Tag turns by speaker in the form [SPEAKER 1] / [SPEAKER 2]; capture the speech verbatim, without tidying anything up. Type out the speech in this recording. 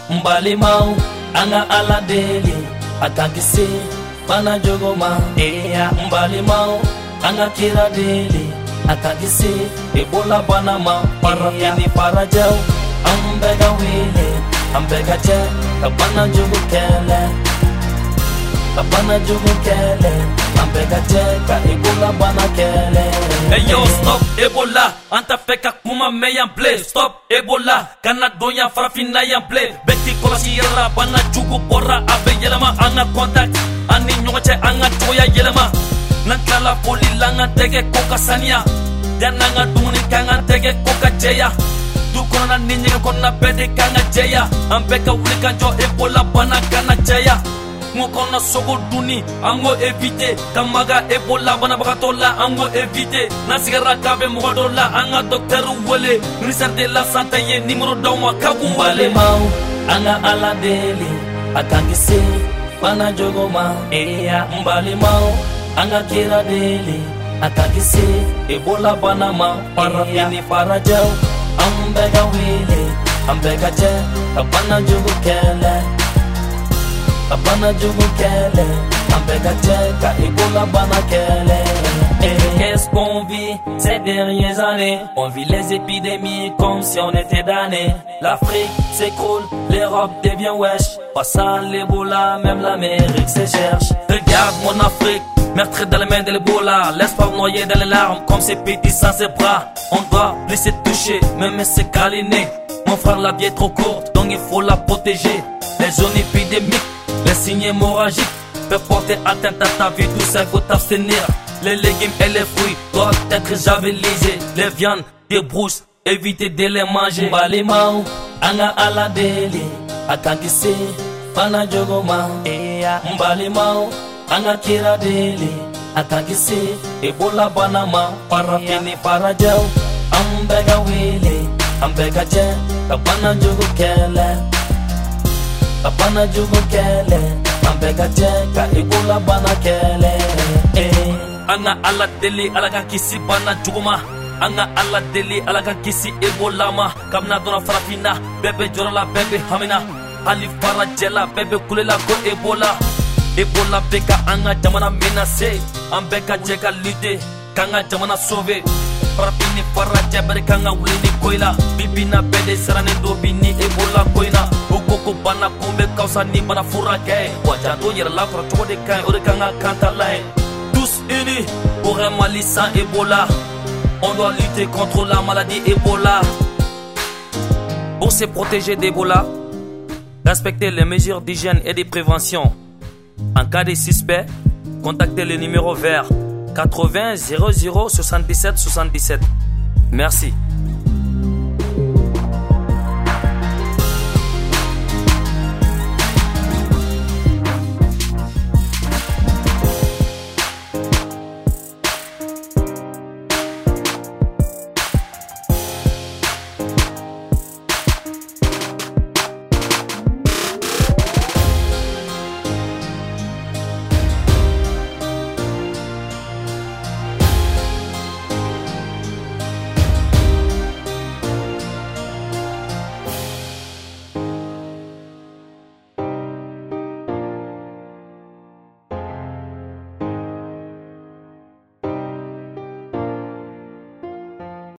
[SPEAKER 1] Mbalimau anga ala deli atakisi bana jogoma eya mbalimau anga kira deli atakisi ebola bana ma parafini parajau ambega wile ambega je kabana jogo kele kabana jogo kele ambega je ka ebola bana kele.
[SPEAKER 2] Hey yo, stop Ebola, anta feka kuma meyan play. Stop Ebola, kana doya farafina yan play. Beti kolasi yela bana jugu bora abe yelama anga contact ani nyoche anga toya yelama. Nankala poli langa tege koka sania. Yananga dumuni kanga tege koka jeya. Du kona ninyi kona bede kanga jeya. Ambeka ulika jo Ebola bana kana jeya. Mokona sogo duni ango éviter kamaga Ebola bana bakatola ango éviter nasigara kabe modola anga docteur wole ministère de la santé ye numéro dawma kagumbale
[SPEAKER 1] mau anga ala deli atangisi bana jogoma eya mbali mau anga kira deli atangisi Ebola bana ma parafini parajau ambega wile ambega je kabana jogo kele Abana jugu kele, ambega teka, Ebola bana kele. Qu'est-ce qu'on vit ces dernières années? On vit les épidémies comme si on était damnés. L'Afrique s'écroule, l'Europe devient wesh. Passant l'Ebola, même l'Amérique se cherche.
[SPEAKER 2] Regarde mon Afrique, meurtre dans les mains de l'Ebola. L'espoir noyé dans les larmes, comme ces petits sans ses bras. On doit plus se toucher, même se câliner. Mon frère, la vie est trop courte, donc il faut la protéger. Les zones épidémiques, les signes hémorragiques peuvent porter atteinte à ta vie, tout ça il faut t'abstenir. Les légumes et les fruits doivent être javelisés. Les viandes, des brousses, évitez de les manger.
[SPEAKER 1] Mbalimau, anga ala deli, atangisi, bana jogoma. Eya, Mbalimau, anga kira deli, atangisi, Ebola bana ma, parafini parajau. Ambega wili, ambega je, kabana jogo kele. Kabana jugu kele, ambega jeka, Ebola bana kele. Eh.
[SPEAKER 2] Anga ala deli alaga kisi bana juguma. Anga ala deli alaga kisi Ebola ma. Kamna dona farafina, bebe jorala bebe hamina. Ali farajela bebe kulela ko Ebola. Ebola beka anga jamana menacé. Ambega jeka lutter, kanga jamana sauver. Farafini farajebere kanga wulini koila. Bibina bede sarane do bini Ebola koina. Koko bana kumbe kausa ni bana furake waja do yera la kora chode kai ore kanga kanta lai. Tous unis pour un Mali sans Ebola. On doit lutter contre la maladie Ebola. Pour se protéger d'Ebola, respectez les mesures d'hygiène et de prévention. En cas de suspect, contactez le numéro vert quatre-vingts zéro zéro soixante-dix-sept soixante-dix-sept. Merci.